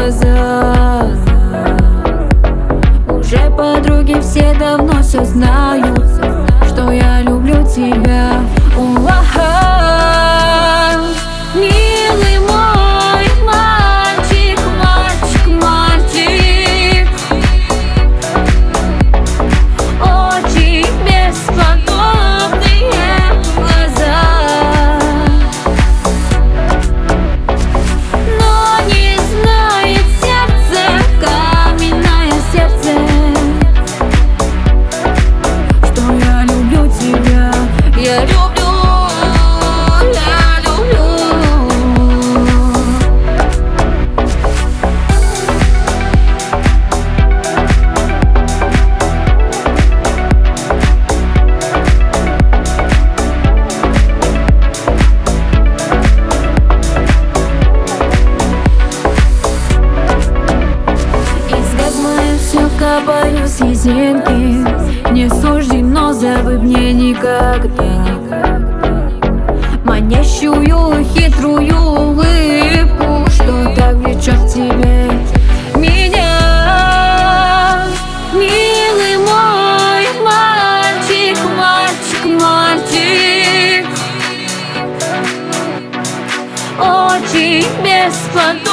глаза. Уже подруги все давно все знают, что я люблю тебя. Милый мой мальчик, мальчик, мальчик, очень бесподобные глаза. Но не знает сердце, каменное сердце, что я люблю тебя. Я люблю. Копаю слезинки, не суждено забыть мне никогда манящую хитрую улыбку, что так влечет к тебе меня. Милый мой мальчик, мальчик, мальчик, очень бесподобный.